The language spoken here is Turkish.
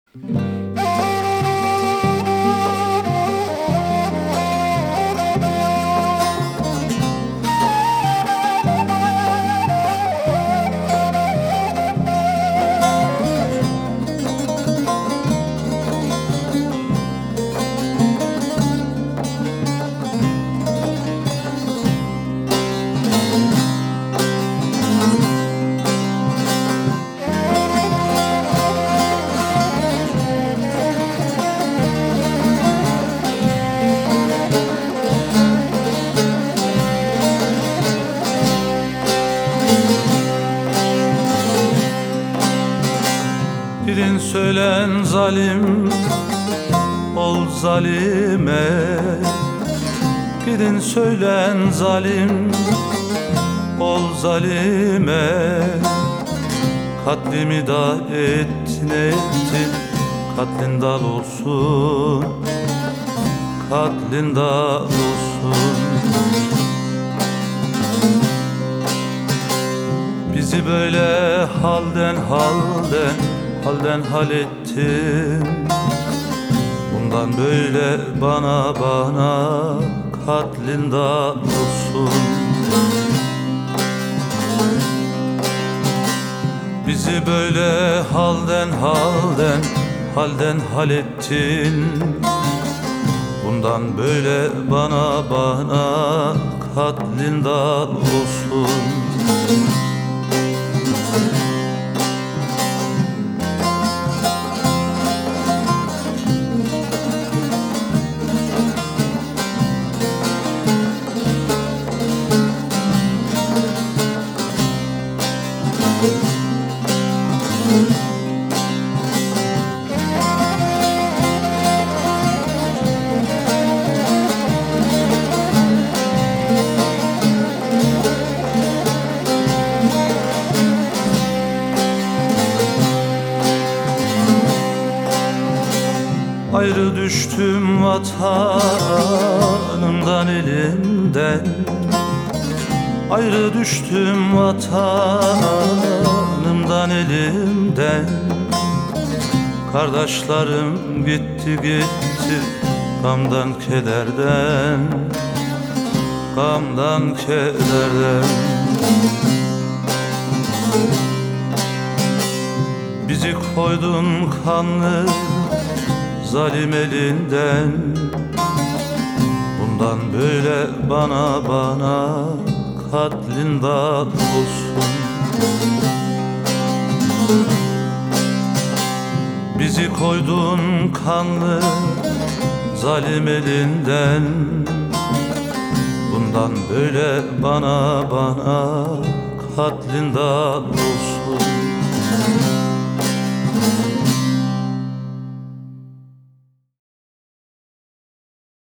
Gidin söylen zalim ol zalime, gidin söylen zalim ol zalime. Katlimi da ettin ettin, katlin dal olsun, katlin dal olsun. Bizi böyle halden hal ettin. Bundan böyle bana katlin dal olsun. Bizi böyle halden hal ettin. Bundan böyle bana katlin dal olsun. Ayrı düştüm vatanımdan elimden, ayrı düştüm vatanımdan elimden. Kardeşlerim gitti gamdan kederden, gamdan kederden. Bizi koydun kanlı zalim elinden. Bundan böyle bana katlin dal olsun. Bizi koydun kanlı zalim elinden. Bundan böyle bana katlin dal olsun.